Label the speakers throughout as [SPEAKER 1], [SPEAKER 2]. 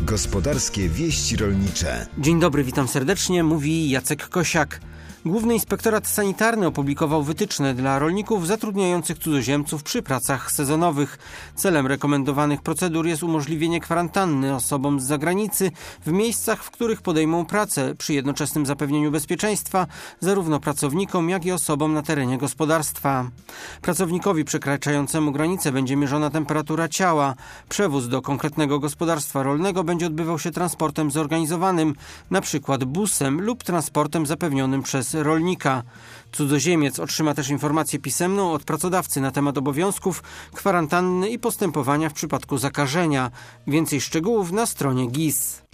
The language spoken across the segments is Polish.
[SPEAKER 1] Gospodarskie wieści rolnicze.
[SPEAKER 2] Dzień dobry, witam serdecznie, mówi Jacek Kosiak. Główny Inspektorat Sanitarny opublikował wytyczne dla rolników zatrudniających cudzoziemców przy pracach sezonowych. Celem rekomendowanych procedur jest umożliwienie kwarantanny osobom z zagranicy w miejscach, w których podejmą pracę, przy jednoczesnym zapewnieniu bezpieczeństwa zarówno pracownikom, jak i osobom na terenie gospodarstwa. Pracownikowi przekraczającemu granicę będzie mierzona temperatura ciała. Przewóz do konkretnego gospodarstwa rolnego będzie odbywał się transportem zorganizowanym, np. busem lub transportem zapewnionym przez rolnika. Cudzoziemiec otrzyma też informację pisemną od pracodawcy na temat obowiązków, kwarantanny i postępowania w przypadku zakażenia. Więcej szczegółów na stronie GIS.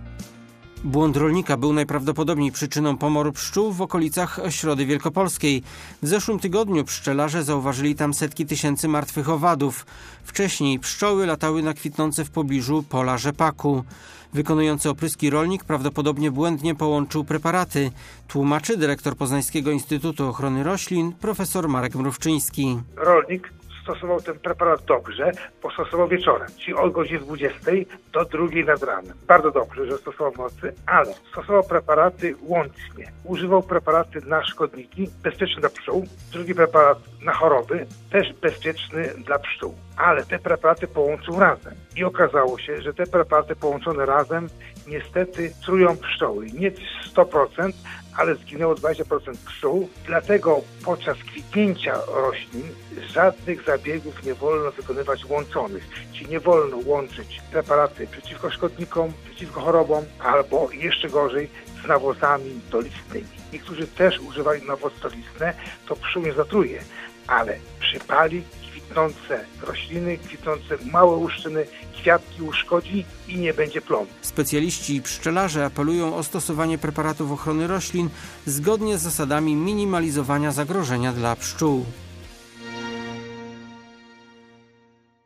[SPEAKER 2] Błąd rolnika był najprawdopodobniej przyczyną pomoru pszczół w okolicach Środy Wielkopolskiej. W zeszłym tygodniu pszczelarze zauważyli tam setki tysięcy martwych owadów. Wcześniej pszczoły latały na kwitnące w pobliżu pola rzepaku. Wykonujący opryski rolnik prawdopodobnie błędnie połączył preparaty, tłumaczy dyrektor Poznańskiego Instytutu Ochrony Roślin profesor Marek Mrówczyński.
[SPEAKER 3] Rolnik stosował ten preparat dobrze, bo stosował wieczorem, czyli od godziny 20 do 2 nad ranem. Bardzo dobrze, że stosował w nocy, ale stosował preparaty łącznie. Używał preparaty na szkodniki, bezpieczny dla pszczół, drugi preparat na choroby, też bezpieczny dla pszczół. Ale te preparaty połączył razem i okazało się, że te preparaty połączone razem niestety trują pszczoły. Nie 100%, ale zginęło 20% pszczół. Dlatego podczas kwitnięcia roślin żadnych zabiegów nie wolno wykonywać łączonych. Czyli nie wolno łączyć preparaty przeciwko szkodnikom, przeciwko chorobom, albo jeszcze gorzej z nawozami dolistnymi. Niektórzy też używają nawozy dolistne, to pszczół nie zatruje, ale przypali kwitnące rośliny, kwitnące małe łuszczyny, kwiatki uszkodzi i nie będzie plonu.
[SPEAKER 2] Specjaliści i pszczelarze apelują o stosowanie preparatów ochrony roślin zgodnie z zasadami minimalizowania zagrożenia dla pszczół.